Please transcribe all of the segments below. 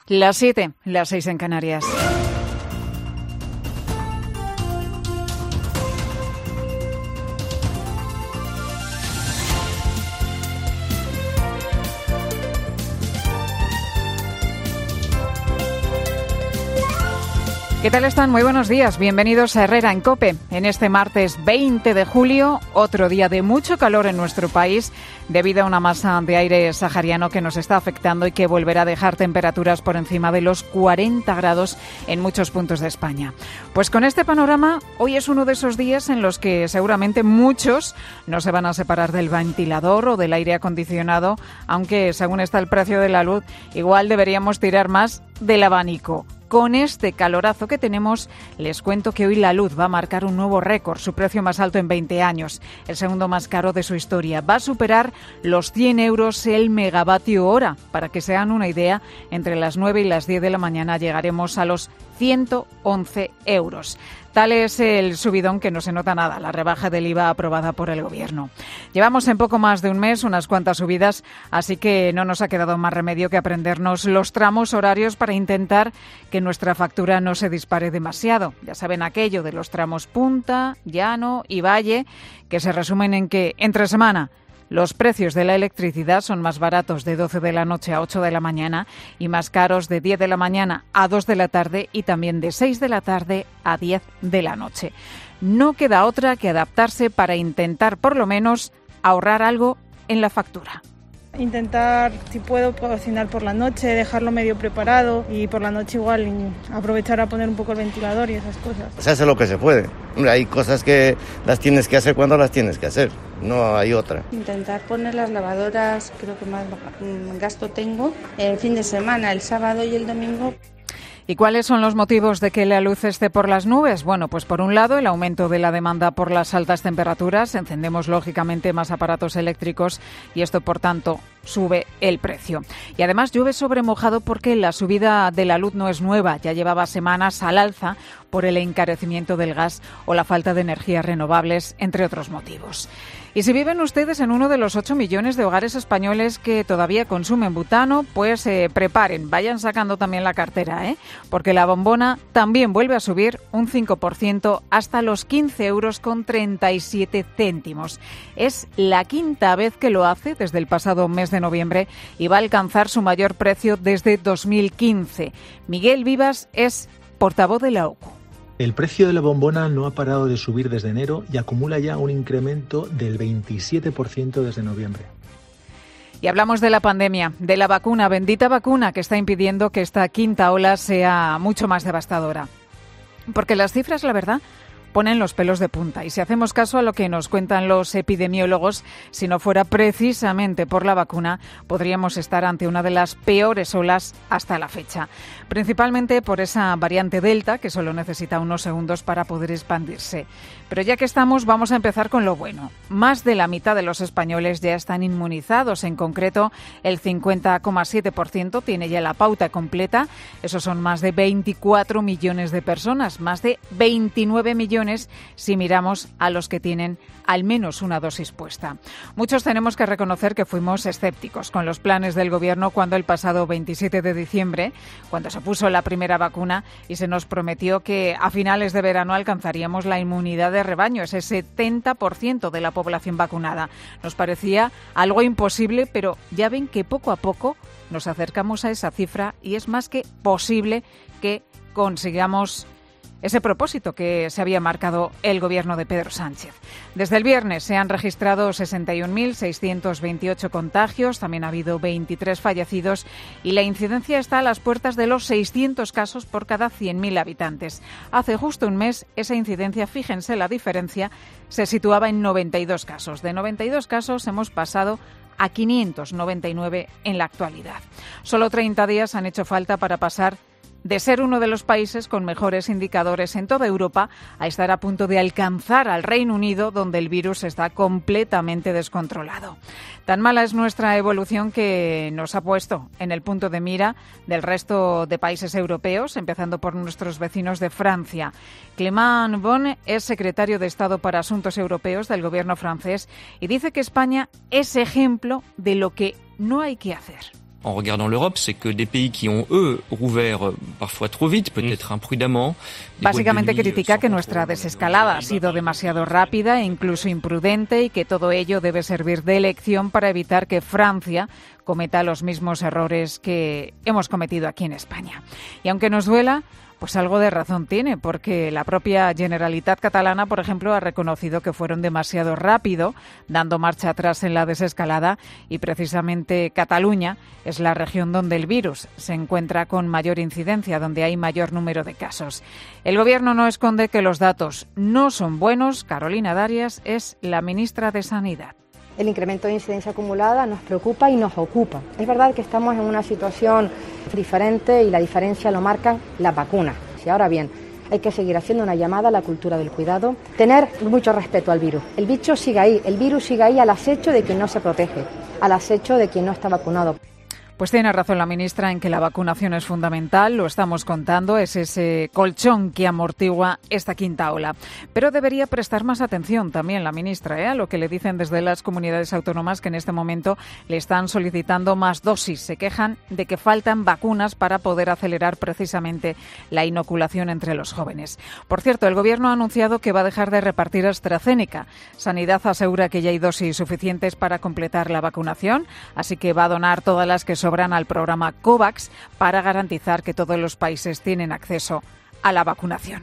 Las 7, las 6 en Canarias. ¿Qué tal están? Muy buenos días. Bienvenidos a Herrera en COPE. En este martes 20 de julio, otro día de mucho calor en nuestro país debido a una masa de aire sahariano que nos está afectando y que volverá a dejar temperaturas por encima de los 40 grados en muchos puntos de España. Pues con este panorama, hoy es uno de esos días en los que seguramente muchos no se van a separar del ventilador o del aire acondicionado, aunque según está el precio de la luz, igual deberíamos tirar más del abanico. Con este calorazo que tenemos, les cuento que hoy la luz va a marcar un nuevo récord, su precio más alto en 20 años, el segundo más caro de su historia. Va a superar los 100 euros el megavatio hora. Para que se hagan una idea, entre las 9 y las 10 de la mañana llegaremos a los 111 euros. Tal es el subidón que no se nota nada, la rebaja del IVA aprobada por el Gobierno. Llevamos en poco más de un mes unas cuantas subidas, así que no nos ha quedado más remedio que aprendernos los tramos horarios para intentar que nuestra factura no se dispare demasiado. Ya saben aquello de los tramos punta, llano y valle, que se resumen en que entre semana los precios de la electricidad son más baratos de 12 de la noche a 8 de la mañana y más caros de 10 de la mañana a 2 de la tarde y también de 6 de la tarde a 10 de la noche. No queda otra que adaptarse para intentar por lo menos ahorrar algo en la factura. Intentar, si puedo, cocinar por la noche, dejarlo medio preparado y por la noche igual aprovechar a poner un poco el ventilador y esas cosas. Se hace lo que se puede. Hombre, hay cosas que las tienes que hacer cuando las tienes que hacer, no hay otra. Intentar poner las lavadoras, creo que más gasto tengo, el fin de semana, el sábado y el domingo. ¿Y cuáles son los motivos de que la luz esté por las nubes? Bueno, pues por un lado el aumento de la demanda por las altas temperaturas. Encendemos lógicamente más aparatos eléctricos y esto, por tanto, sube el precio. Y además llueve sobre mojado porque la subida de la luz no es nueva. Ya llevaba semanas al alza por el encarecimiento del gas o la falta de energías renovables, entre otros motivos. Y si viven ustedes en uno de los 8 millones de hogares españoles que todavía consumen butano, pues preparen, vayan sacando también la cartera, porque la bombona también vuelve a subir un 5% hasta los 15,37 euros. Es la quinta vez que lo hace desde el pasado mes de noviembre y va a alcanzar su mayor precio desde 2015. Miguel Vivas es portavoz de la OCU. El precio de la bombona no ha parado de subir desde enero y acumula ya un incremento del 27% desde noviembre. Y hablamos de la pandemia, de la vacuna, bendita vacuna que está impidiendo que esta quinta ola sea mucho más devastadora. Porque las cifras, la verdad, ponen los pelos de punta. Y si hacemos caso a lo que nos cuentan los epidemiólogos, si no fuera precisamente por la vacuna, podríamos estar ante una de las peores olas hasta la fecha. Principalmente por esa variante Delta, que solo necesita unos segundos para poder expandirse. Pero ya que estamos, vamos a empezar con lo bueno. Más de la mitad de los españoles ya están inmunizados. En concreto, el 50,7% tiene ya la pauta completa. Esos son más de 24 millones de personas, más de 29 millones si miramos a los que tienen al menos una dosis puesta. Muchos tenemos que reconocer que fuimos escépticos con los planes del Gobierno cuando el pasado 27 de diciembre, cuando se puso la primera vacuna y se nos prometió que a finales de verano alcanzaríamos la inmunidad de rebaño, ese 70% de la población vacunada. Nos parecía algo imposible, pero ya ven que poco a poco nos acercamos a esa cifra y es más que posible que consigamos ese propósito que se había marcado el Gobierno de Pedro Sánchez. Desde el viernes se han registrado 61.628 contagios, también ha habido 23 fallecidos y la incidencia está a las puertas de los 600 casos por cada 100.000 habitantes. Hace justo un mes esa incidencia, fíjense la diferencia, se situaba en 92 casos. De 92 casos hemos pasado a 599 en la actualidad. Solo 30 días han hecho falta para pasar de ser uno de los países con mejores indicadores en toda Europa a estar a punto de alcanzar al Reino Unido, donde el virus está completamente descontrolado. Tan mala es nuestra evolución que nos ha puesto en el punto de mira del resto de países europeos, empezando por nuestros vecinos de Francia. Clément Beaune es secretario de Estado para Asuntos Europeos del Gobierno francés y dice que España es ejemplo de lo que no hay que hacer. en regardant l'Europe, c'est que des pays qui ont, eux, rouvert parfois trop vite, peut-être imprudemment. Básicamente critica que nuestra desescalada ha sido demasiado rápida e incluso imprudente y que todo ello debe servir de lección para evitar que Francia cometa los mismos errores que hemos cometido aquí en España. Y aunque nos duela, pues algo de razón tiene, porque la propia Generalitat catalana, por ejemplo, ha reconocido que fueron demasiado rápido, dando marcha atrás en la desescalada, y precisamente Cataluña es la región donde el virus se encuentra con mayor incidencia, donde hay mayor número de casos. El Gobierno no esconde que los datos no son buenos. Carolina Darias es la ministra de Sanidad. El incremento de incidencia acumulada nos preocupa y nos ocupa. Es verdad que estamos en una situación diferente y la diferencia lo marcan las vacunas. Y ahora bien, hay que seguir haciendo una llamada a la cultura del cuidado, tener mucho respeto al virus. El bicho sigue ahí, el virus sigue ahí al acecho de quien no se protege, al acecho de quien no está vacunado. Pues tiene razón la ministra en que la vacunación es fundamental, lo estamos contando, es ese colchón que amortigua esta quinta ola. Pero debería prestar más atención también la ministra a lo que le dicen desde las comunidades autónomas que en este momento le están solicitando más dosis. Se quejan de que faltan vacunas para poder acelerar precisamente la inoculación entre los jóvenes. Por cierto, el Gobierno ha anunciado que va a dejar de repartir AstraZeneca. Sanidad asegura que ya hay dosis suficientes para completar la vacunación, así que va a donar todas las que sobran al programa COVAX para garantizar que todos los países tienen acceso a la vacunación.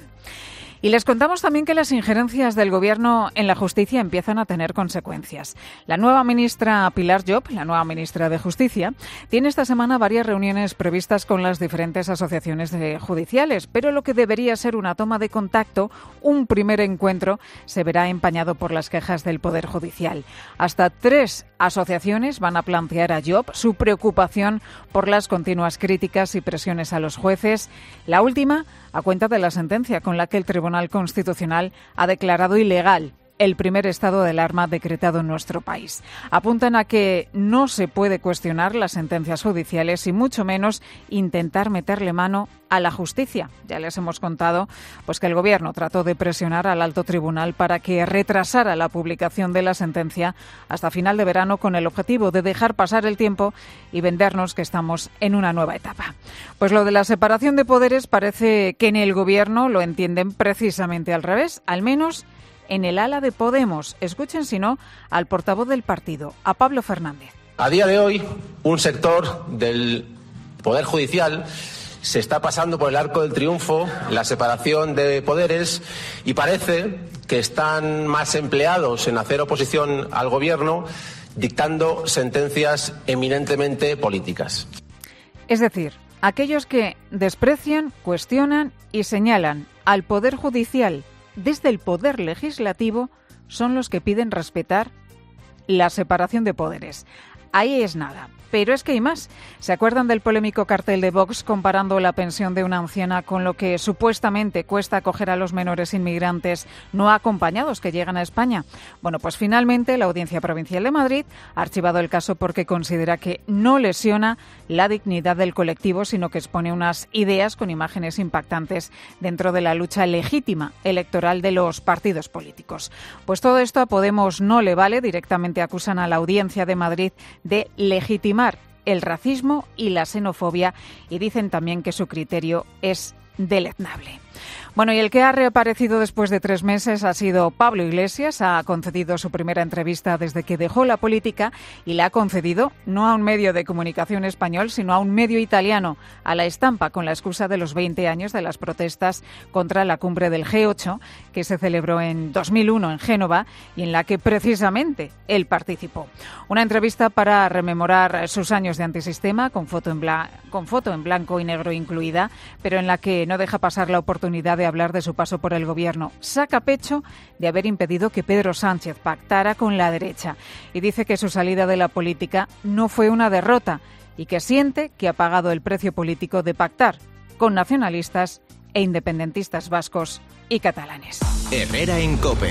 Y les contamos también que las injerencias del Gobierno en la justicia empiezan a tener consecuencias. La nueva ministra Pilar Llop, la nueva ministra de Justicia, tiene esta semana varias reuniones previstas con las diferentes asociaciones judiciales, pero lo que debería ser una toma de contacto, un primer encuentro, se verá empañado por las quejas del Poder Judicial. Hasta 3 asociaciones van a plantear a Llop su preocupación por las continuas críticas y presiones a los jueces. La última, a cuenta de la sentencia con la que el Tribunal Constitucional ha declarado ilegal el primer estado de alarma decretado en nuestro país. Apuntan a que no se puede cuestionar las sentencias judiciales y mucho menos intentar meterle mano a la justicia. Ya les hemos contado pues que el Gobierno trató de presionar al alto tribunal para que retrasara la publicación de la sentencia hasta final de verano con el objetivo de dejar pasar el tiempo y vendernos que estamos en una nueva etapa. Pues lo de la separación de poderes parece que en el Gobierno lo entienden precisamente al revés, al menos en el ala de Podemos. Escuchen, si no, al portavoz del partido, a Pablo Fernández. A día de hoy, un sector del Poder Judicial se está pasando por el arco del triunfo la separación de poderes y parece que están más empleados en hacer oposición al Gobierno, dictando sentencias eminentemente políticas. Es decir, aquellos que desprecian, cuestionan y señalan al Poder Judicial desde el Poder Legislativo son los que piden respetar la separación de poderes. Ahí es nada. Pero es que hay más. ¿Se acuerdan del polémico cartel de Vox comparando la pensión de una anciana con lo que supuestamente cuesta acoger a los menores inmigrantes no acompañados que llegan a España? Bueno, pues finalmente la Audiencia Provincial de Madrid ha archivado el caso porque considera que no lesiona la dignidad del colectivo, sino que expone unas ideas con imágenes impactantes dentro de la lucha legítima electoral de los partidos políticos. Pues todo esto a Podemos no le vale. Directamente acusan a la Audiencia de Madrid de legitimar el racismo y la xenofobia y dicen también que su criterio es deleznable. Bueno, y el que ha reaparecido después de 3 meses ha sido Pablo Iglesias. Ha concedido su primera entrevista desde que dejó la política y la ha concedido no a un medio de comunicación español, sino a un medio italiano, a La Estampa, con la excusa de los 20 años de las protestas contra la cumbre del G8, que se celebró en 2001 en Génova y en la que precisamente él participó. Una entrevista para rememorar sus años de antisistema, con foto en blanco y negro incluida, pero en la que no deja pasar la oportunidad de hablar de su paso por el Gobierno. Saca pecho de haber impedido que Pedro Sánchez pactara con la derecha y dice que su salida de la política no fue una derrota y que siente que ha pagado el precio político de pactar con nacionalistas e independentistas vascos y catalanes. Herrera en COPE.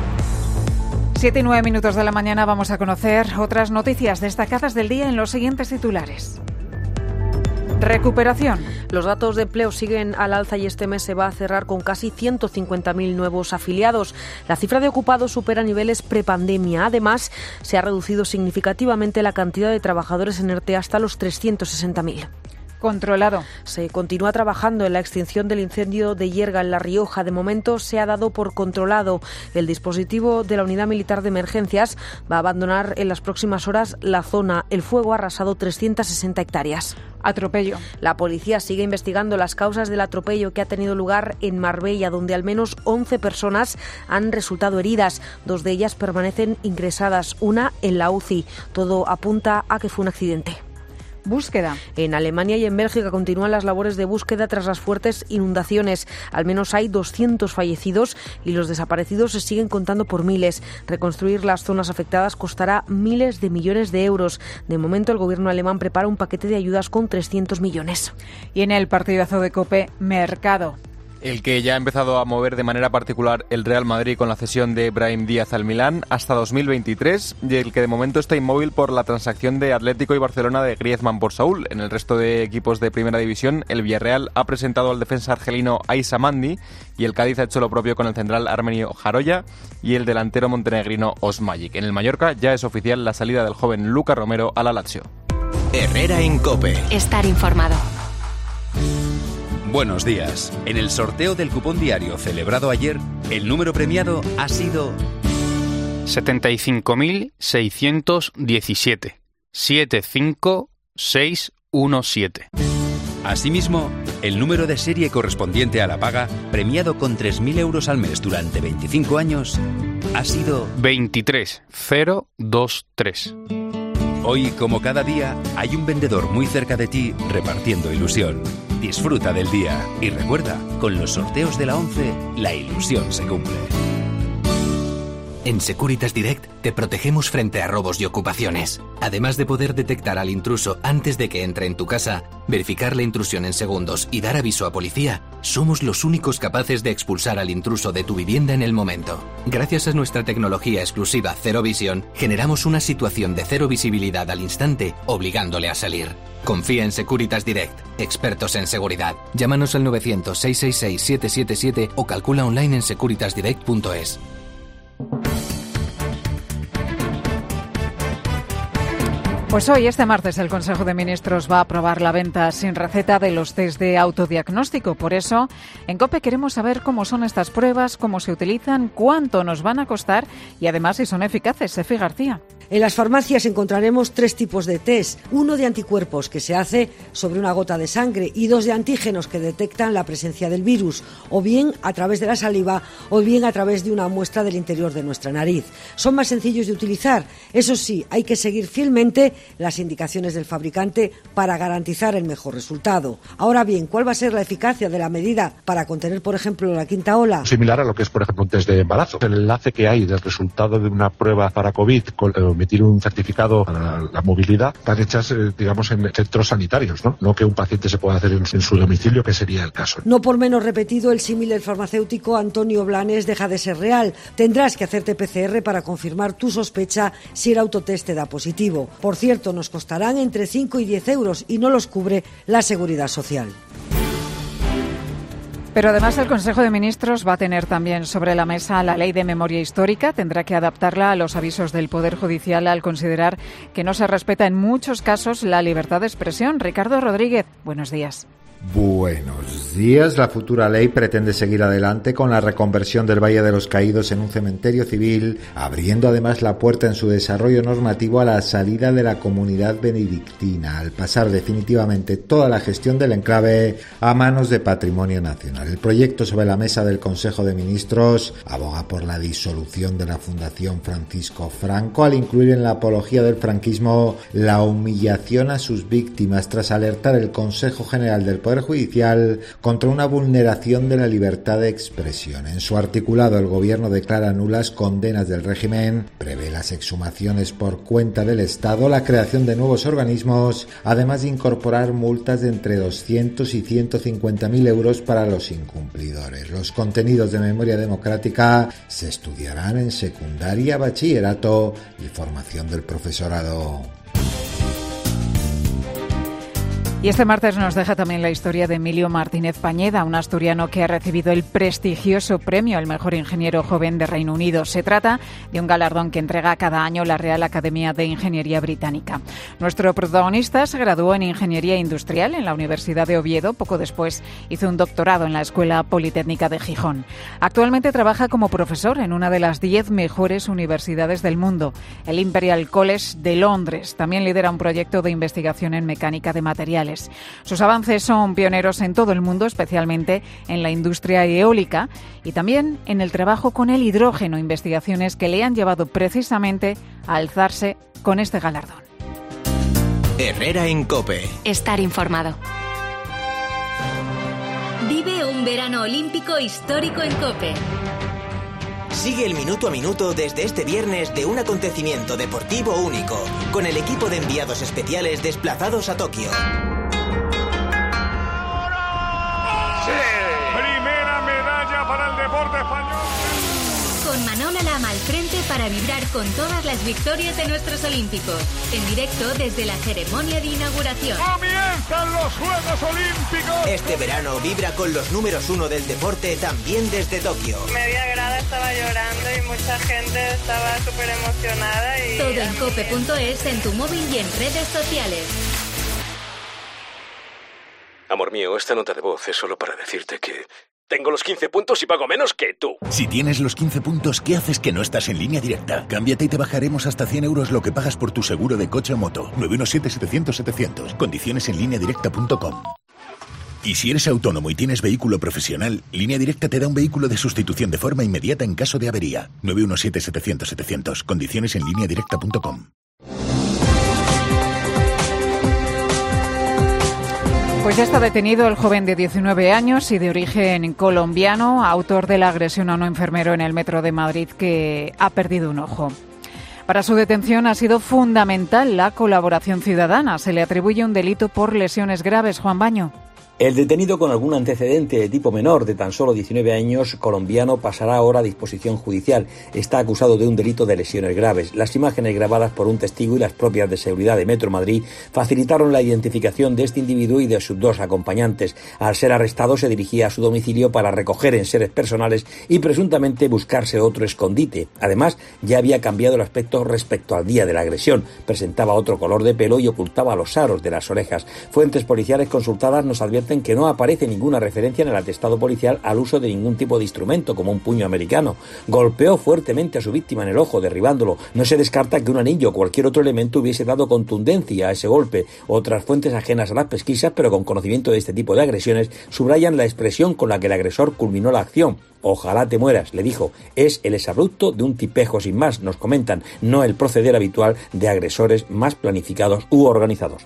7 y 9 minutos de la mañana vamos a conocer otras noticias destacadas del día en los siguientes titulares. Recuperación. Los datos de empleo siguen al alza y este mes se va a cerrar con casi 150.000 nuevos afiliados. La cifra de ocupados supera niveles prepandemia. Además, se ha reducido significativamente la cantidad de trabajadores en ERTE hasta los 360.000. Controlado. Se continúa trabajando en la extinción del incendio de Yerga en La Rioja. De momento se ha dado por controlado. El dispositivo de la Unidad Militar de Emergencias va a abandonar en las próximas horas la zona. El fuego ha arrasado 360 hectáreas. Atropello. La policía sigue investigando las causas del atropello que ha tenido lugar en Marbella, donde al menos 11 personas han resultado heridas. 2 de ellas permanecen ingresadas, una en la UCI. Todo apunta a que fue un accidente. Búsqueda. En Alemania y en Bélgica continúan las labores de búsqueda tras las fuertes inundaciones. Al menos hay 200 fallecidos y los desaparecidos se siguen contando por miles. Reconstruir las zonas afectadas costará miles de millones de euros. De momento, el gobierno alemán prepara un paquete de ayudas con 300 millones. Y en el partidazo de COPE, mercado. El que ya ha empezado a mover de manera particular el Real Madrid con la cesión de Brahim Díaz al Milán hasta 2023 y el que de momento está inmóvil por la transacción de Atlético y Barcelona de Griezmann por Saúl. En el resto de equipos de Primera División, el Villarreal ha presentado al defensa argelino Aissa Mandi y el Cádiz ha hecho lo propio con el central armenio Jaroya y el delantero montenegrino Osmajic. En el Mallorca ya es oficial la salida del joven Luca Romero a la Lazio. Herrera en COPE. Estar informado. Buenos días. En el sorteo del cupón diario celebrado ayer, el número premiado ha sido 75.617. 75617. Asimismo, el número de serie correspondiente a la paga, premiado con 3.000 euros al mes durante 25 años, ha sido 23023. Hoy, como cada día, hay un vendedor muy cerca de ti repartiendo ilusión. Disfruta del día y recuerda, con los sorteos de la 11, la ilusión se cumple. En Securitas Direct te protegemos frente a robos y ocupaciones. Además de poder detectar al intruso antes de que entre en tu casa, verificar la intrusión en segundos y dar aviso a policía, somos los únicos capaces de expulsar al intruso de tu vivienda en el momento. Gracias a nuestra tecnología exclusiva Cero Visión, generamos una situación de cero visibilidad al instante, obligándole a salir. Confía en Securitas Direct, expertos en seguridad. Llámanos al 900-666-777 o calcula online en securitasdirect.es. Pues hoy, este martes, el Consejo de Ministros va a aprobar la venta sin receta de los test de autodiagnóstico. Por eso, en COPE queremos saber cómo son estas pruebas, cómo se utilizan, cuánto nos van a costar y además si son eficaces. Sefi García. En las farmacias encontraremos 3 tipos de test. Uno de anticuerpos, que se hace sobre una gota de sangre, y 2 de antígenos, que detectan la presencia del virus, o bien a través de la saliva, o bien a través de una muestra del interior de nuestra nariz. Son más sencillos de utilizar. Eso sí, hay que seguir fielmente las indicaciones del fabricante para garantizar el mejor resultado. Ahora bien, ¿cuál va a ser la eficacia de la medida para contener, por ejemplo, la quinta ola? Similar a lo que es, por ejemplo, un test de embarazo. El enlace que hay del resultado de una prueba para COVID con emitir un certificado para la movilidad están hechas, digamos, en centros sanitarios, ¿no? Que un paciente se pueda hacer en su domicilio, que sería el caso. No por menos repetido, el símil del farmacéutico Antonio Blanes deja de ser real. Tendrás que hacerte PCR para confirmar tu sospecha si el autotest te da positivo. Por cierto, nos costarán entre 5 y 10 euros y no los cubre la Seguridad Social. Pero además el Consejo de Ministros va a tener también sobre la mesa la Ley de Memoria Histórica. Tendrá que adaptarla a los avisos del Poder Judicial al considerar que no se respeta en muchos casos la libertad de expresión. Ricardo Rodríguez, buenos días. Buenos días. La futura ley pretende seguir adelante con la reconversión del Valle de los Caídos en un cementerio civil, abriendo además la puerta en su desarrollo normativo a la salida de la comunidad benedictina, al pasar definitivamente toda la gestión del enclave a manos de Patrimonio Nacional. El proyecto sobre la mesa del Consejo de Ministros aboga por la disolución de la Fundación Francisco Franco, al incluir en la apología del franquismo la humillación a sus víctimas, tras alertar el Consejo General del Poder Judicial contra una vulneración de la libertad de expresión. En su articulado, el Gobierno declara nulas condenas del régimen, prevé las exhumaciones por cuenta del Estado, la creación de nuevos organismos, además de incorporar multas de entre 200 y 150.000 euros para los incumplidores. Los contenidos de memoria democrática se estudiarán en secundaria, bachillerato y formación del profesorado. Y este martes nos deja también la historia de Emilio Martínez Pañeda, un asturiano que ha recibido el prestigioso premio al mejor ingeniero joven de Reino Unido. Se trata de un galardón que entrega cada año la Real Academia de Ingeniería Británica. Nuestro protagonista se graduó en Ingeniería Industrial en la Universidad de Oviedo. Poco después hizo un doctorado en la Escuela Politécnica de Gijón. Actualmente trabaja como profesor en una de las 10 mejores universidades del mundo, el Imperial College de Londres. También lidera un proyecto de investigación en mecánica de materiales. Sus avances son pioneros en todo el mundo, especialmente en la industria eólica y también en el trabajo con el hidrógeno, investigaciones que le han llevado precisamente a alzarse con este galardón. Herrera en COPE. Estar informado. Vive un verano olímpico histórico en COPE. Sigue el minuto a minuto desde este viernes de un acontecimiento deportivo único, con el equipo de enviados especiales desplazados a Tokio. Primera medalla para el deporte español. Con Manola Lama al frente para vibrar con todas las victorias de nuestros olímpicos. En directo desde la ceremonia de inauguración. ¡Comienzan los Juegos Olímpicos! Este verano vibra con los números 1 del deporte también desde Tokio. Media grada estaba llorando y mucha gente estaba súper emocionada. Todo en cope.es, en tu móvil y en redes sociales. Amor mío, esta nota de voz es solo para decirte que tengo los 15 puntos y pago menos que tú. Si tienes los 15 puntos, ¿qué haces que no estás en Línea Directa? Cámbiate y te bajaremos hasta 100 euros lo que pagas por tu seguro de coche o moto. 917-700-700. Condiciones en lineadirecta.com. Y si eres autónomo y tienes vehículo profesional, Línea Directa te da un vehículo de sustitución de forma inmediata en caso de avería. 917-700-700. Condiciones en lineadirecta.com. Pues ya está detenido el joven de 19 años y de origen colombiano, autor de la agresión a un enfermero en el metro de Madrid que ha perdido un ojo. Para su detención ha sido fundamental la colaboración ciudadana. Se le atribuye un delito por lesiones graves. Juan Baño. El detenido con algún antecedente de tipo menor de tan solo 19 años, colombiano, pasará ahora a disposición judicial. Está acusado de un delito de lesiones graves. Las imágenes grabadas por un testigo y las propias de seguridad de Metro Madrid facilitaron la identificación de este individuo y de sus dos acompañantes. Al ser arrestado se dirigía a su domicilio para recoger enseres personales y presuntamente buscarse otro escondite. Además, ya había cambiado el aspecto respecto al día de la agresión. Presentaba otro color de pelo y ocultaba los aros de las orejas. Fuentes policiales consultadas nos advierten que no aparece ninguna referencia en el atestado policial al uso de ningún tipo de instrumento, como un puño americano. Golpeó fuertemente a su víctima en el ojo, derribándolo. No se descarta que un anillo o cualquier otro elemento hubiese dado contundencia a ese golpe. Otras fuentes ajenas a las pesquisas, pero con conocimiento de este tipo de agresiones, subrayan la expresión con la que el agresor culminó la acción. Ojalá te mueras, le dijo. Es el exabrupto de un tipejo sin más, nos comentan, no el proceder habitual de agresores más planificados u organizados.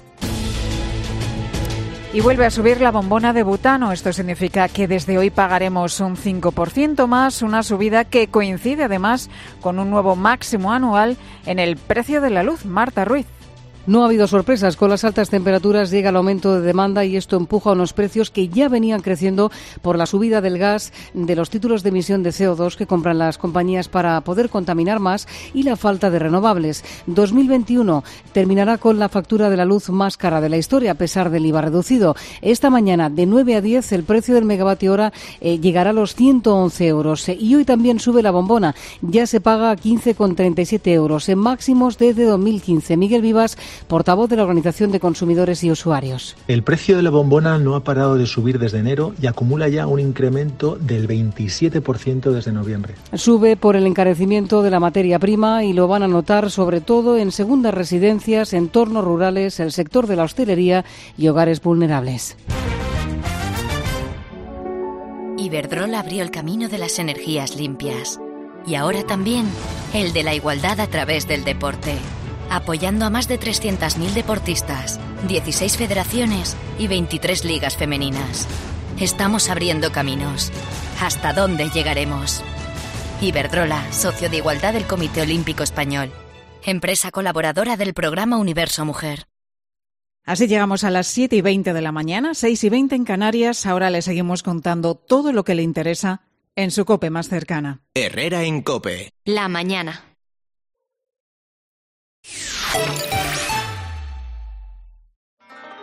Y vuelve a subir la bombona de butano. Esto significa que desde hoy pagaremos un 5% más, una subida que coincide además con un nuevo máximo anual en el precio de la luz. Marta Ruiz. No ha habido sorpresas. Con las altas temperaturas llega el aumento de demanda y esto empuja a unos precios que ya venían creciendo por la subida del gas, de los títulos de emisión de CO2 que compran las compañías para poder contaminar más y la falta de renovables. 2021 terminará con la factura de la luz más cara de la historia, a pesar del IVA reducido. Esta mañana, de 9 a 10, el precio del megavatio hora llegará a los 111 euros. Y hoy también sube la bombona. Ya se paga a 15,37 euros, en máximos desde 2015. Miguel Vivas, portavoz de la Organización de Consumidores y Usuarios. El precio de la bombona no ha parado de subir desde enero y acumula ya un incremento del 27% desde noviembre. Sube por el encarecimiento de la materia prima y lo van a notar sobre todo en segundas residencias, entornos rurales, el sector de la hostelería y hogares vulnerables. Iberdrola abrió el camino de las energías limpias y ahora también el de la igualdad a través del deporte, apoyando a más de 300.000 deportistas, 16 federaciones y 23 ligas femeninas. Estamos abriendo caminos. ¿Hasta dónde llegaremos? Iberdrola, socio de igualdad del Comité Olímpico Español. Empresa colaboradora del programa Universo Mujer. Así llegamos a las 7:20 de la mañana, 6:20 en Canarias. Ahora le seguimos contando todo lo que le interesa en su COPE más cercana. Herrera en COPE. La mañana.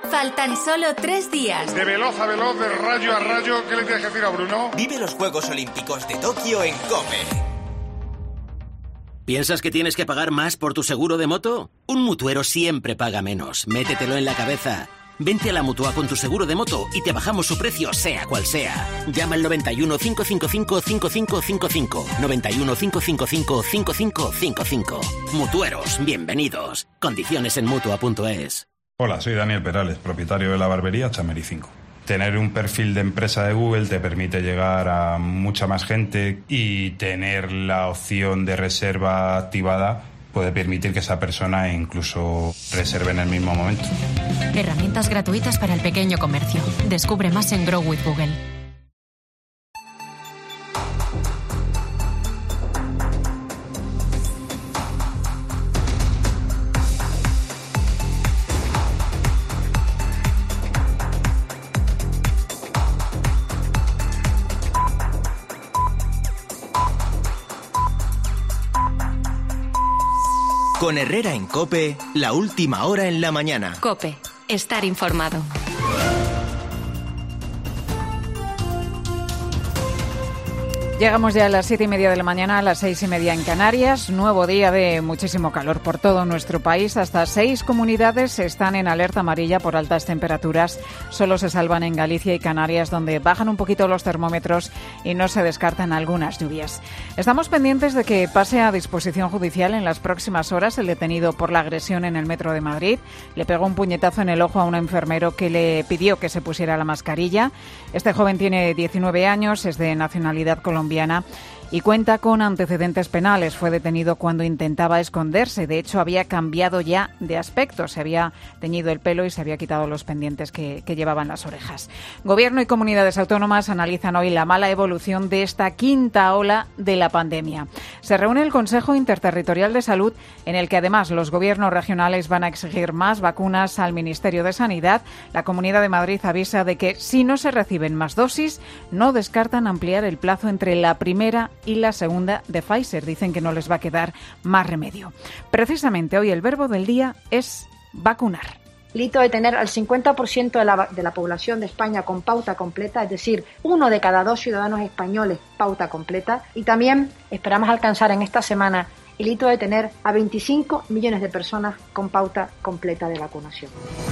Faltan solo 3 días. De veloz a veloz, de rayo a rayo, ¿qué le tienes que decir a Bruno? Vive los Juegos Olímpicos de Tokio en COPE. ¿Piensas que tienes que pagar más por tu seguro de moto? Un mutuero siempre paga menos. Métetelo en la cabeza. Vente a la Mutua con tu seguro de moto y te bajamos su precio, sea cual sea. Llama al 91 555 5555. 91 555 5555. Mutueros, bienvenidos. Condiciones en Mutua.es. Hola, soy Daniel Perales, propietario de la barbería Chameri 5. Tener un perfil de empresa de Google te permite llegar a mucha más gente y tener la opción de reserva activada puede permitir que esa persona incluso reserve en el mismo momento. Herramientas gratuitas para el pequeño comercio. Descubre más en Grow with Google. Con Herrera en COPE, la última hora en la mañana. COPE, estar informado. Llegamos ya a las 7:30 de la mañana, a las 6:30 en Canarias. Nuevo día de muchísimo calor por todo nuestro país. Hasta 6 comunidades están en alerta amarilla por altas temperaturas. Solo se salvan en Galicia y Canarias, donde bajan un poquito los termómetros y no se descartan algunas lluvias. Estamos pendientes de que pase a disposición judicial en las próximas horas el detenido por la agresión en el metro de Madrid. Le pegó un puñetazo en el ojo a un enfermero que le pidió que se pusiera la mascarilla. Este joven tiene 19 años, es de nacionalidad colombiana y cuenta con antecedentes penales. Fue detenido cuando intentaba esconderse. De hecho, había cambiado ya de aspecto. Se había teñido el pelo y se había quitado los pendientes que llevaba en las orejas. Gobierno y comunidades autónomas analizan hoy la mala evolución de esta quinta ola de la pandemia. Se reúne el Consejo Interterritorial de Salud, en el que además los gobiernos regionales van a exigir más vacunas al Ministerio de Sanidad. La Comunidad de Madrid avisa de que si no se reciben más dosis, no descartan ampliar el plazo entre la primera y la segunda de Pfizer. Dicen que no les va a quedar más remedio. Precisamente hoy el verbo del día es vacunar. El hito de tener al 50% de la población de España con pauta completa, es decir, 1 de cada 2 ciudadanos españoles pauta completa. Y también esperamos alcanzar en esta semana el hito de tener a 25 millones de personas con pauta completa de vacunación.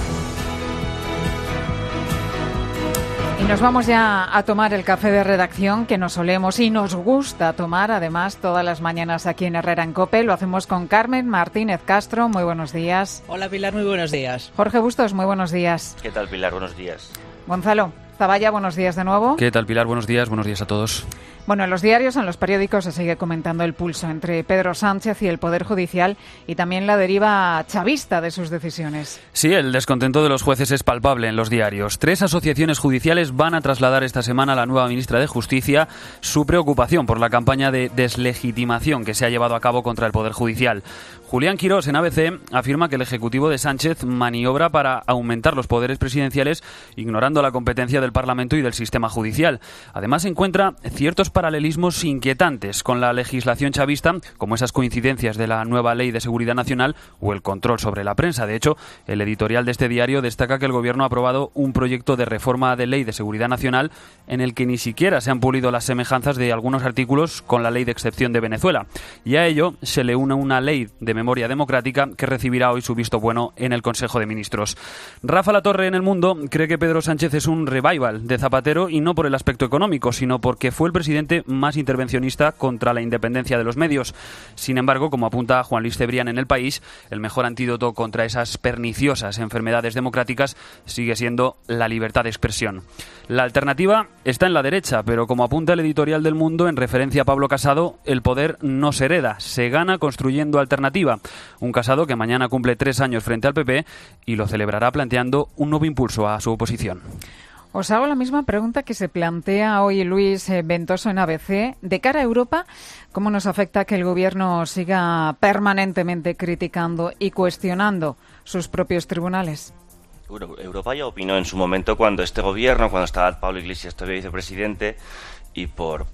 Y nos vamos ya a tomar el café de redacción que nos solemos y nos gusta tomar, además, todas las mañanas aquí en Herrera en COPE. Lo hacemos con Carmen Martínez Castro. Muy buenos días. Hola, Pilar. Muy buenos días. Jorge Bustos. Muy buenos días. ¿Qué tal, Pilar? Buenos días. Gonzalo Zavalla. Buenos días de nuevo. ¿Qué tal, Pilar? Buenos días a todos. Bueno, en los diarios, en los periódicos se sigue comentando el pulso entre Pedro Sánchez y el Poder Judicial y también la deriva chavista de sus decisiones. Sí, el descontento de los jueces es palpable en los diarios. 3 asociaciones judiciales van a trasladar esta semana a la nueva ministra de Justicia su preocupación por la campaña de deslegitimación que se ha llevado a cabo contra el Poder Judicial. Julián Quirós, en ABC, afirma que el Ejecutivo de Sánchez maniobra para aumentar los poderes presidenciales, ignorando la competencia del Parlamento y del sistema judicial. Además, encuentra ciertos paralelismos inquietantes con la legislación chavista, como esas coincidencias de la nueva Ley de Seguridad Nacional o el control sobre la prensa. De hecho, el editorial de este diario destaca que el Gobierno ha aprobado un proyecto de reforma de Ley de Seguridad Nacional en el que ni siquiera se han pulido las semejanzas de algunos artículos con la Ley de Excepción de Venezuela. Y a ello se le une una Ley de Memoria Democrática que recibirá hoy su visto bueno en el Consejo de Ministros. Rafa Latorre, en El Mundo, cree que Pedro Sánchez es un revival de Zapatero, y no por el aspecto económico, sino porque fue el presidente más intervencionista contra la independencia de los medios. Sin embargo, como apunta Juan Luis Cebrián en El País, el mejor antídoto contra esas perniciosas enfermedades democráticas sigue siendo la libertad de expresión. La alternativa está en la derecha, pero como apunta el editorial del Mundo, en referencia a Pablo Casado, el poder no se hereda, se gana construyendo alternativa. Un Casado que mañana cumple 3 años frente al PP y lo celebrará planteando un nuevo impulso a su oposición. Os hago la misma pregunta que se plantea hoy Luis Ventoso en ABC. De cara a Europa, ¿cómo nos afecta que el Gobierno siga permanentemente criticando y cuestionando sus propios tribunales? Europa ya opinó en su momento cuando este Gobierno, cuando estaba Pablo Iglesias todavía vicepresidente, y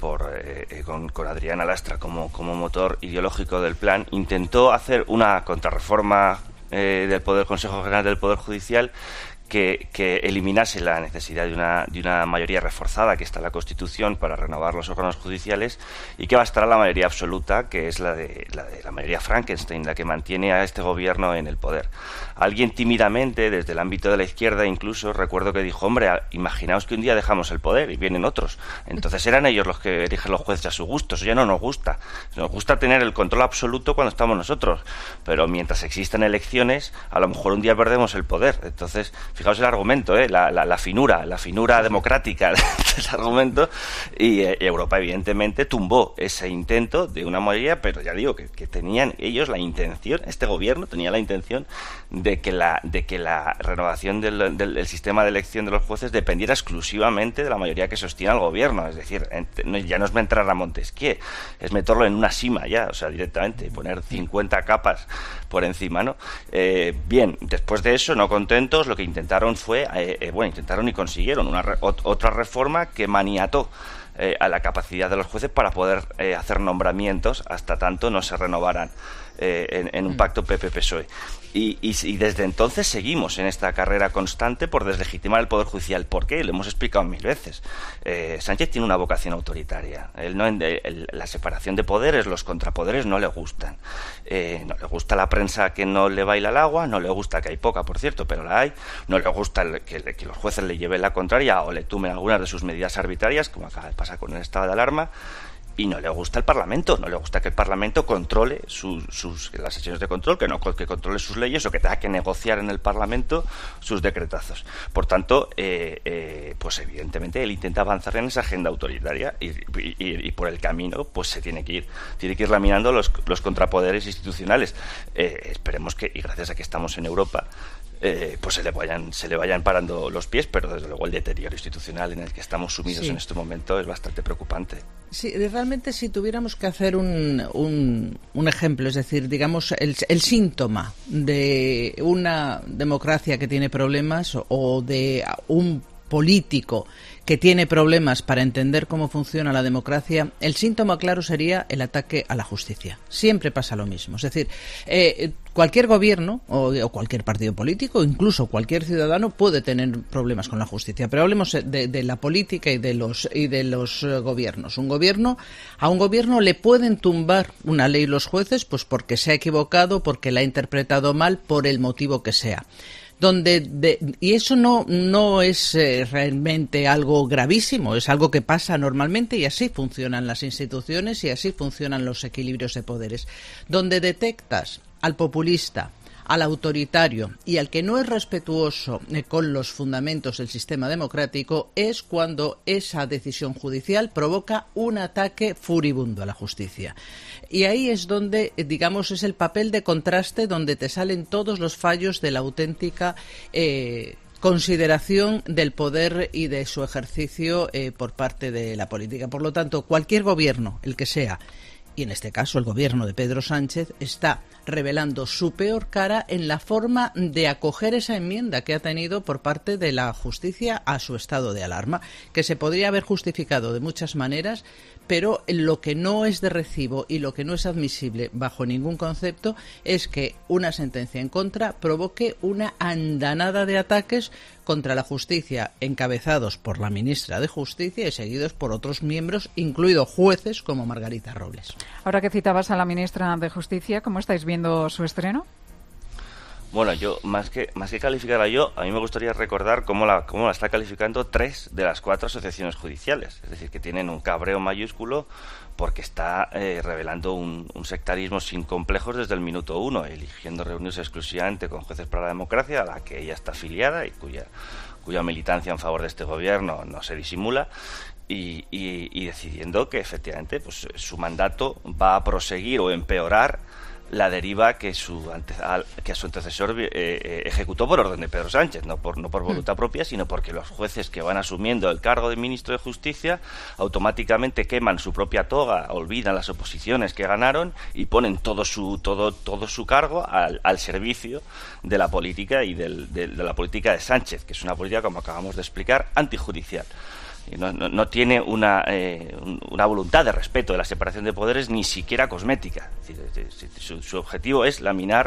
con Adriana Lastra como motor ideológico del plan, intentó hacer una contrarreforma del Consejo General del Poder Judicial que eliminase la necesidad de una mayoría reforzada que está en la Constitución para renovar los órganos judiciales, y que bastará la mayoría absoluta, que es la de la mayoría Frankenstein, la que mantiene a este gobierno en el poder. Alguien tímidamente, desde el ámbito de la izquierda incluso, recuerdo que dijo: hombre, imaginaos que un día dejamos el poder y vienen otros. Entonces eran ellos los que eligen los jueces a su gusto. Eso ya no nos gusta. Nos gusta tener el control absoluto cuando estamos nosotros, pero mientras existan elecciones, a lo mejor un día perdemos el poder. Entonces, fijaos el argumento, la finura democrática del argumento, y Europa evidentemente tumbó ese intento de una mayoría, pero ya digo que tenían ellos la intención, este gobierno tenía la intención de que la renovación del sistema de elección de los jueces dependiera exclusivamente de la mayoría que sostiene al gobierno. Es decir, ya no es entrar a Montesquieu, es meterlo en una cima ya, o sea, directamente, y poner 50 capas por encima, ¿no? Bien, después de eso, no contentos, lo que intentaron fue, intentaron y consiguieron otra reforma que maniató a la capacidad de los jueces para poder hacer nombramientos hasta tanto no se renovaran en un pacto PP-PSOE. Y desde entonces seguimos en esta carrera constante por deslegitimar el Poder Judicial. ¿Por qué? Lo hemos explicado 1000 veces. Sánchez tiene una vocación autoritaria. La separación de poderes, los contrapoderes no le gustan. No le gusta la prensa que no le baila el agua, no le gusta, que hay poca, por cierto, pero la hay. No le gusta que los jueces le lleven la contraria o le tumben algunas de sus medidas arbitrarias, como acaba de pasar con el estado de alarma. Y no le gusta el Parlamento, no le gusta que el Parlamento controle las sesiones de control, que controle sus leyes, o que tenga que negociar en el Parlamento sus decretazos. Por tanto, pues evidentemente él intenta avanzar en esa agenda autoritaria y por el camino pues se tiene que ir laminando los contrapoderes institucionales. Esperemos que, y gracias a que estamos en Europa, pues se le vayan parando los pies, pero desde luego el deterioro institucional en el que estamos sumidos en este momento es bastante preocupante. Sí, realmente, si tuviéramos que hacer un ejemplo, es decir, digamos, el síntoma de una democracia que tiene problemas o de un político que tiene problemas para entender cómo funciona la democracia, el síntoma claro sería el ataque a la justicia. Siempre pasa lo mismo. Es decir, cualquier gobierno o cualquier partido político, incluso cualquier ciudadano, puede tener problemas con la justicia. Pero hablemos de la política y de los gobiernos. A un gobierno le pueden tumbar una ley los jueces, pues porque se ha equivocado, porque la ha interpretado mal, por el motivo que sea. Y eso no es realmente algo gravísimo, es algo que pasa normalmente, y así funcionan las instituciones y así funcionan los equilibrios de poderes. Donde detectas al populista, al autoritario y al que no es respetuoso con los fundamentos del sistema democrático, es cuando esa decisión judicial provoca un ataque furibundo a la justicia. Y ahí es donde, digamos, es el papel de contraste donde te salen todos los fallos de la auténtica consideración del poder y de su ejercicio por parte de la política. Por lo tanto, cualquier gobierno, el que sea, y en este caso el gobierno de Pedro Sánchez, está revelando su peor cara en la forma de acoger esa enmienda que ha tenido por parte de la justicia a su estado de alarma, que se podría haber justificado de muchas maneras, pero lo que no es de recibo y lo que no es admisible bajo ningún concepto es que una sentencia en contra provoque una andanada de ataques contra la justicia, encabezados por la ministra de Justicia y seguidos por otros miembros, incluidos jueces como Margarita Robles. Ahora que citabas a la ministra de Justicia, ¿cómo estáis viendo su estreno? Bueno, yo, más que calificarla a mí me gustaría recordar cómo la está calificando 3 de las 4 asociaciones judiciales. Es decir, que tienen un cabreo mayúsculo porque está revelando un sectarismo sin complejos desde el minuto 1, eligiendo reunirse exclusivamente con Jueces para la Democracia, a la que ella está afiliada y cuya militancia en favor de este gobierno no se disimula. Y decidiendo que efectivamente pues su mandato va a proseguir o empeorar la deriva que su antecesor ejecutó por orden de Pedro Sánchez, no por voluntad propia, sino porque los jueces que van asumiendo el cargo de ministro de Justicia automáticamente queman su propia toga, olvidan las oposiciones que ganaron y ponen todo su cargo al servicio de la política y de la política de Sánchez, que es una política, como acabamos de explicar, antijudicial. No tiene una voluntad de respeto de la separación de poderes, ni siquiera cosmética. Es decir, su objetivo es laminar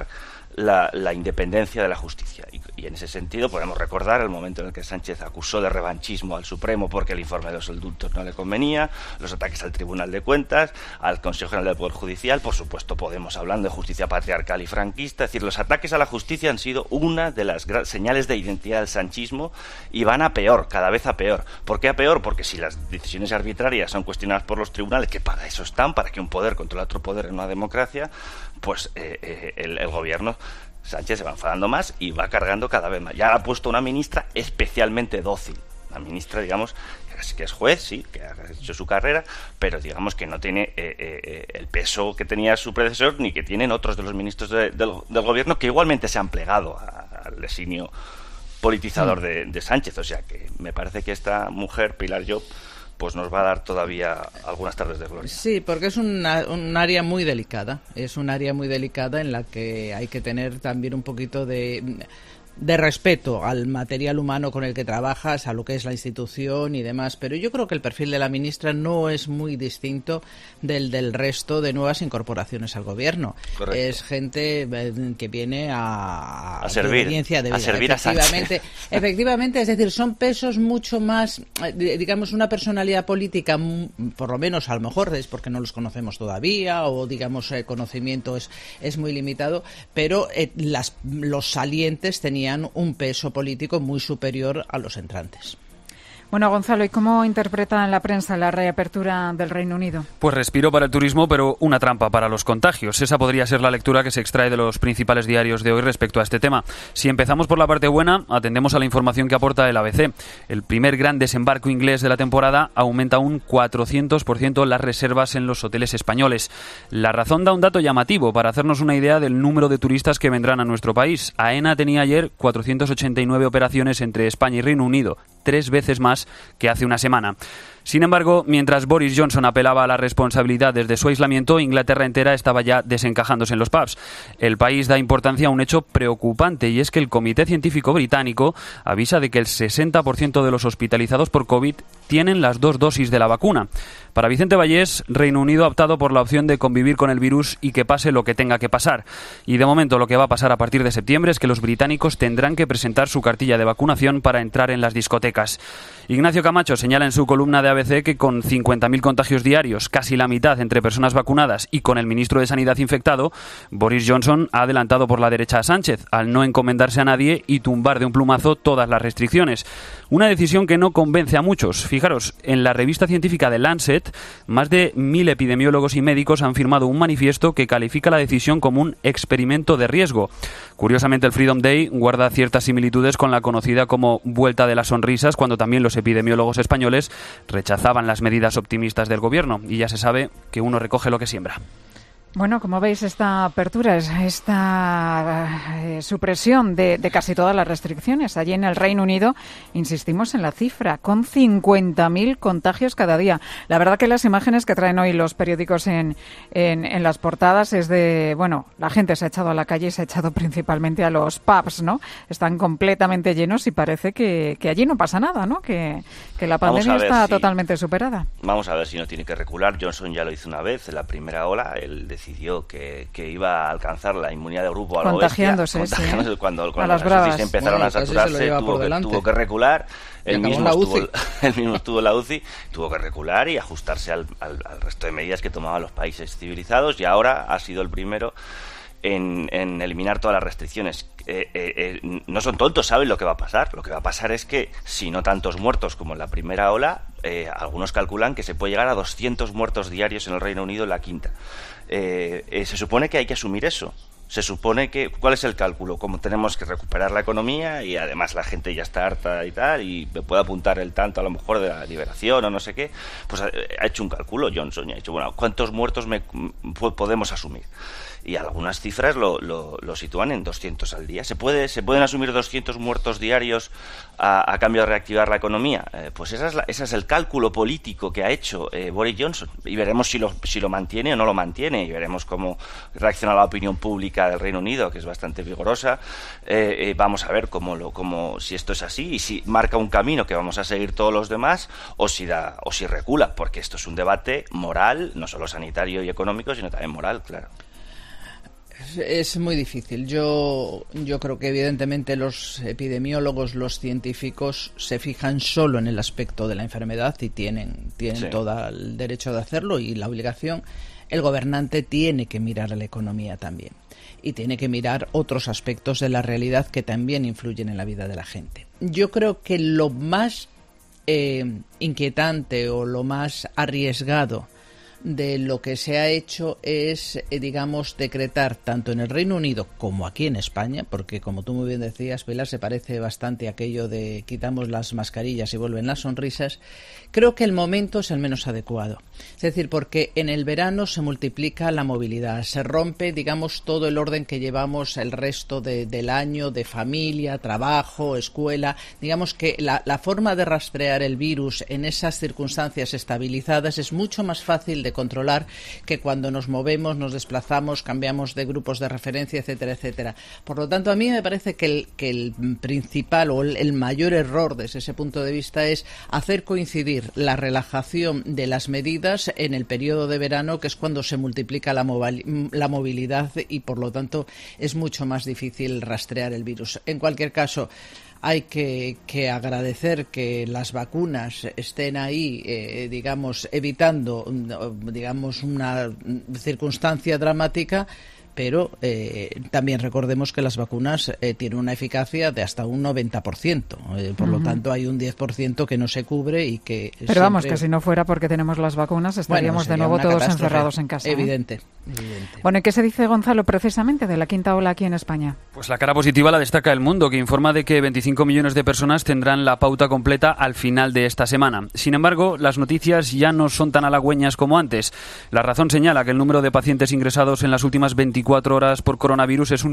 la independencia de la justicia. Y en ese sentido podemos recordar el momento en el que Sánchez acusó de revanchismo al Supremo porque el informe de los indultos no le convenía, los ataques al Tribunal de Cuentas, al Consejo General del Poder Judicial, por supuesto Podemos hablando de justicia patriarcal y franquista. Es decir, los ataques a la justicia han sido una de las señales de identidad del sanchismo y van a peor, cada vez a peor. ¿Por qué a peor? Porque si las decisiones arbitrarias son cuestionadas por los tribunales, que para eso están, para que un poder controle a otro poder en una democracia, pues el gobierno Sánchez se va enfadando más y va cargando cada vez más. Ya ha puesto una ministra especialmente dócil, una ministra, digamos, que es juez, sí, que ha hecho su carrera, pero digamos que no tiene el peso que tenía su predecesor ni que tienen otros de los ministros del gobierno, que igualmente se han plegado al designio politizador de Sánchez. O sea que me parece que esta mujer, Pilar Llop, pues nos va a dar todavía algunas tardes de gloria. Sí, porque es un área muy delicada. Es un área muy delicada en la que hay que tener también un poquito de respeto al material humano con el que trabajas, a lo que es la institución y demás. Pero yo creo que el perfil de la ministra no es muy distinto del resto de nuevas incorporaciones al gobierno. Correcto. Es gente que viene a servir, obediencia de vida. a servir a Sánchez. Efectivamente, es decir, son pesos mucho más, digamos, una personalidad política, por lo menos a lo mejor es porque no los conocemos todavía, o digamos el conocimiento es muy limitado, pero los salientes tenían un peso político muy superior a los entrantes. Bueno, Gonzalo, ¿y cómo interpreta en la prensa la reapertura del Reino Unido? Pues respiro para el turismo, pero una trampa para los contagios. Esa podría ser la lectura que se extrae de los principales diarios de hoy respecto a este tema. Si empezamos por la parte buena, atendemos a la información que aporta el ABC. El primer gran desembarco inglés de la temporada aumenta un 400% las reservas en los hoteles españoles. La razón da un dato llamativo para hacernos una idea del número de turistas que vendrán a nuestro país. AENA tenía ayer 489 operaciones entre España y Reino Unido, 3 veces más que hace una semana. Sin embargo, mientras Boris Johnson apelaba a la responsabilidad desde su aislamiento, Inglaterra entera estaba ya desencajándose en los pubs. El país da importancia a un hecho preocupante, y es que el Comité Científico Británico avisa de que el 60% de los hospitalizados por COVID tienen las 2 dosis de la vacuna. Para Vicente Vallés, Reino Unido ha optado por la opción de convivir con el virus y que pase lo que tenga que pasar. Y de momento lo que va a pasar a partir de septiembre es que los británicos tendrán que presentar su cartilla de vacunación para entrar en las discotecas. Ignacio Camacho señala en su columna de ABC que con 50.000 contagios diarios, casi la mitad entre personas vacunadas, y con el ministro de Sanidad infectado, Boris Johnson ha adelantado por la derecha a Sánchez, al no encomendarse a nadie y tumbar de un plumazo todas las restricciones. Una decisión que no convence a muchos. Fijaros, en la revista científica The Lancet, más de 1.000 epidemiólogos y médicos han firmado un manifiesto que califica la decisión como un experimento de riesgo. Curiosamente, el Freedom Day guarda ciertas similitudes con la conocida como Vuelta de las Sonrisas, cuando también los epidemiólogos españoles rechazaban las medidas optimistas del gobierno, y ya se sabe que uno recoge lo que siembra. Bueno, como veis, esta apertura, esta supresión de casi todas las restricciones allí en el Reino Unido, insistimos en la cifra, con 50.000 contagios cada día. La verdad que las imágenes que traen hoy los periódicos en las portadas es de, bueno, la gente se ha echado a la calle y se ha echado principalmente a los pubs, ¿no? Están completamente llenos y parece que allí no pasa nada, ¿no? Que la pandemia está totalmente superada. Vamos a ver si no tiene que recular. Johnson ya lo hizo una vez en la primera ola. Él decidió que iba a alcanzar la inmunidad de grupo a la contagiándose, bestia, sí. Cuando las dosis empezaron a saturarse, tuvo que recular. Él mismo estuvo en la UCI, tuvo que recular y ajustarse al resto de medidas que tomaban los países civilizados, y ahora ha sido el primero en eliminar todas las restricciones. No son tontos, saben lo que va a pasar. Lo que va a pasar es que, si no tantos muertos como en la primera ola, algunos calculan que se puede llegar a 200 muertos diarios en el Reino Unido en la quinta. Se supone que hay que asumir eso. Se supone que... ¿Cuál es el cálculo? Como tenemos que recuperar la economía y además la gente ya está harta y tal, y me puede apuntar el tanto a lo mejor de la liberación o no sé qué, pues ha hecho un cálculo Johnson y ha dicho, bueno, ¿cuántos muertos podemos asumir? Y algunas cifras lo sitúan en 200 al día. ¿Se pueden asumir 200 muertos diarios a cambio de reactivar la economía? Pues ese es el cálculo político que ha hecho Boris Johnson. Y veremos si lo mantiene o no lo mantiene. Y veremos cómo reacciona la opinión pública del Reino Unido, que es bastante vigorosa. Vamos a ver si esto es así y si marca un camino que vamos a seguir todos los demás, o si recula, porque esto es un debate moral, no solo sanitario y económico, sino también moral, claro. Es muy difícil. Yo creo que evidentemente los epidemiólogos, los científicos se fijan solo en el aspecto de la enfermedad y tienen todo el derecho de hacerlo y la obligación. El gobernante tiene que mirar a la economía también y tiene que mirar otros aspectos de la realidad que también influyen en la vida de la gente. Yo creo que lo más inquietante o lo más arriesgado de lo que se ha hecho es, digamos, decretar tanto en el Reino Unido como aquí en España, porque como tú muy bien decías, Pilar, se parece bastante a aquello de quitamos las mascarillas y vuelven las sonrisas. Creo que el momento es el menos adecuado. Es decir, porque en el verano se multiplica la movilidad, se rompe, digamos, todo el orden que llevamos el resto del año, de familia, trabajo, escuela. Digamos que la forma de rastrear el virus en esas circunstancias estabilizadas es mucho más fácil de controlar que cuando nos movemos, nos desplazamos, cambiamos de grupos de referencia, etcétera, etcétera. Por lo tanto, a mí me parece que el principal o el mayor error desde ese punto de vista es hacer coincidir la relajación de las medidas en el periodo de verano, que es cuando se multiplica la movilidad y, por lo tanto, es mucho más difícil rastrear el virus. En cualquier caso, hay que agradecer que las vacunas estén ahí, digamos, evitando, digamos, una circunstancia dramática, pero también recordemos que las vacunas tienen una eficacia de hasta un 90%. Por lo tanto, hay un 10% que no se cubre y que Pero siempre... vamos, que si no fuera porque tenemos las vacunas, estaríamos de nuevo todos encerrados en casa. Evidente. Bueno, ¿y qué se dice, Gonzalo, precisamente de la quinta ola aquí en España? Pues la cara positiva la destaca El Mundo, que informa de que 25 millones de personas tendrán la pauta completa al final de esta semana. Sin embargo, las noticias ya no son tan halagüeñas como antes. La Razón señala que el número de pacientes ingresados en las últimas 24 horas por coronavirus es un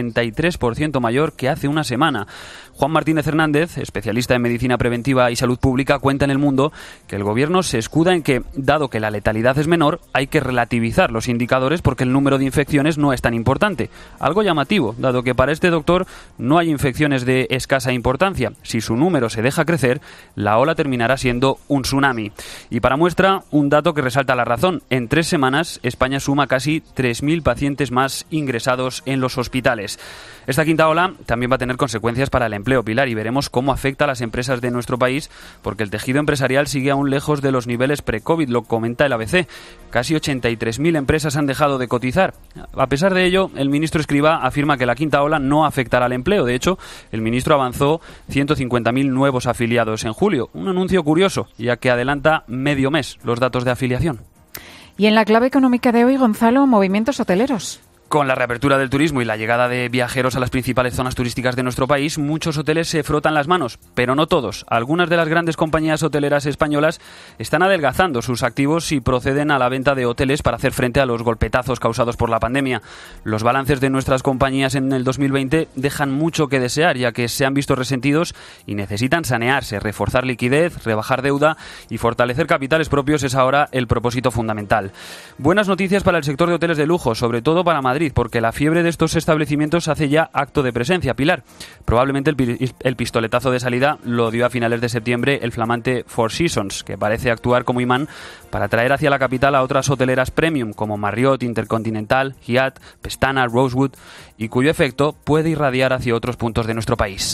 63% mayor que hace una semana. Juan Martínez Hernández, especialista en medicina preventiva y salud pública, cuenta en El Mundo que el gobierno se escuda en que, dado que la letalidad es menor, hay que relativizar los indicadores porque el número de infecciones no es tan importante. Algo llamativo, dado que para este doctor no hay infecciones de escasa importancia. Si su número se deja crecer, la ola terminará siendo un tsunami. Y para muestra, un dato que resalta La Razón. En 3 semanas, España suma casi 3.000 pacientes más ingresados en los hospitales. Esta quinta ola también va a tener consecuencias para el empleo, Pilar, y veremos cómo afecta a las empresas de nuestro país, porque el tejido empresarial sigue aún lejos de los niveles pre-COVID, lo comenta el ABC. Casi 83.000 empresas han dejado de cotizar. A pesar de ello, el ministro Escrivá afirma que la quinta ola no afectará al empleo. De hecho, el ministro avanzó 150.000 nuevos afiliados en julio. Un anuncio curioso, ya que adelanta medio mes los datos de afiliación. Y en la clave económica de hoy, Gonzalo, movimientos hoteleros. Con la reapertura del turismo y la llegada de viajeros a las principales zonas turísticas de nuestro país, muchos hoteles se frotan las manos, pero no todos. Algunas de las grandes compañías hoteleras españolas están adelgazando sus activos y proceden a la venta de hoteles para hacer frente a los golpetazos causados por la pandemia. Los balances de nuestras compañías en el 2020 dejan mucho que desear, ya que se han visto resentidos y necesitan sanearse. Reforzar liquidez, rebajar deuda y fortalecer capitales propios es ahora el propósito fundamental. Buenas noticias para el sector de hoteles de lujo, sobre todo para Madrid, porque la fiebre de estos establecimientos hace ya acto de presencia. Pilar, probablemente el pistoletazo de salida lo dio a finales de septiembre el flamante Four Seasons, que parece actuar como imán para traer hacia la capital a otras hoteleras premium como Marriott, Intercontinental, Hyatt, Pestana, Rosewood, y cuyo efecto puede irradiar hacia otros puntos de nuestro país.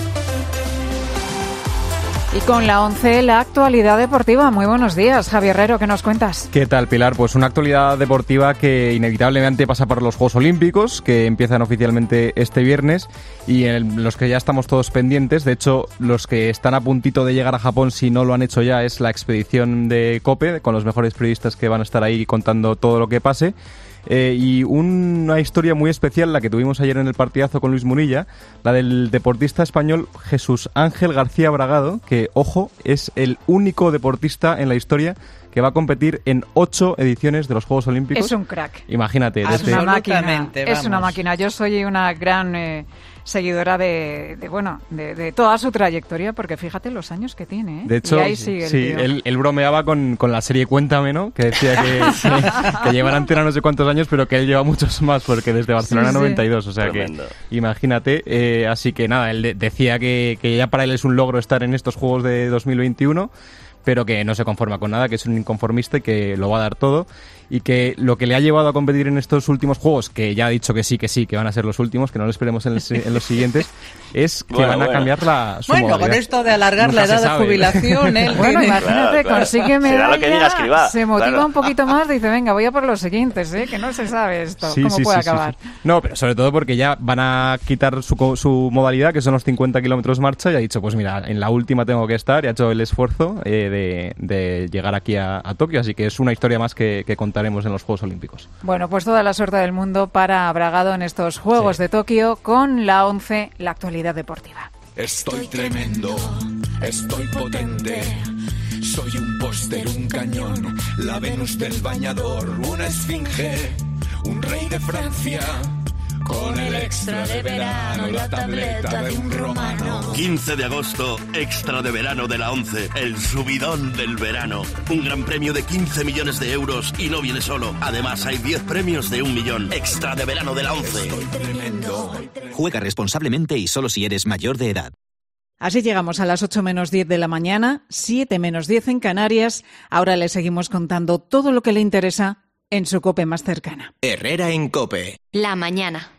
Y con la 11, la actualidad deportiva. Muy buenos días, Javier Herrero, ¿qué nos cuentas? ¿Qué tal, Pilar? Pues una actualidad deportiva que inevitablemente pasa por los Juegos Olímpicos, que empiezan oficialmente este viernes, y en los que ya estamos todos pendientes. De hecho, los que están a puntito de llegar a Japón, si no lo han hecho ya, es la expedición de COPE, con los mejores periodistas que van a estar ahí contando todo lo que pase. Y una historia muy especial, la que tuvimos ayer en el partidazo con Luis Munilla, la del deportista español Jesús Ángel García Bragado, que, ojo, es el único deportista en la historia que va a competir en 8 ediciones de los Juegos Olímpicos. Es un crack. Imagínate. Es una máquina. Es una máquina. Yo soy una gran seguidora de toda su trayectoria, porque fíjate los años que tiene, ¿eh? De hecho, y ahí sigue sí, el tío. él bromeaba con la serie Cuéntame, ¿no? Que decía que lleva en antena no sé cuántos años, pero que él lleva muchos más, porque desde Barcelona 92, o sea tremendo. Que imagínate. Así que nada, él decía que ya para él es un logro estar en estos Juegos de 2021. pero que no se conforma con nada, que es un inconformista y que lo va a dar todo, y que lo que le ha llevado a competir en estos últimos juegos, que ya ha dicho que sí, que van a ser los últimos, que no lo esperemos en los siguientes, es que van a cambiar su modalidad. Con esto de alargar la edad de jubilación, bueno, imagínate, consigue medalla, lo que diga, escriba. Se motiva un poquito más, dice, venga, voy a por los siguientes, que no se sabe esto, cómo puede acabar. Sí. No, pero sobre todo porque ya van a quitar su modalidad, que son los 50 kilómetros marcha, y ha dicho, pues mira, en la última tengo que estar, y ha hecho el esfuerzo de llegar aquí a Tokio, así que es una historia más que contaremos en los Juegos Olímpicos. Bueno, pues toda la suerte del mundo para Bragado en estos Juegos de Tokio con la 11, la actualidad deportiva. Estoy tremendo, estoy potente, soy un póster, un cañón, la Venus del bañador, una esfinge, un rey de Francia. Con el extra de verano, la tableta de un romano. 15 de agosto, extra de verano de la 11, el subidón del verano. Un gran premio de 15 millones de euros y no viene solo. Además hay 10 premios de 1 millón. Extra de verano de la 11. Juega responsablemente y solo si eres mayor de edad. Así llegamos a las 8 menos 10 de la mañana, 7 menos 10 en Canarias. Ahora le seguimos contando todo lo que le interesa en su COPE más cercana. Herrera en COPE. La mañana.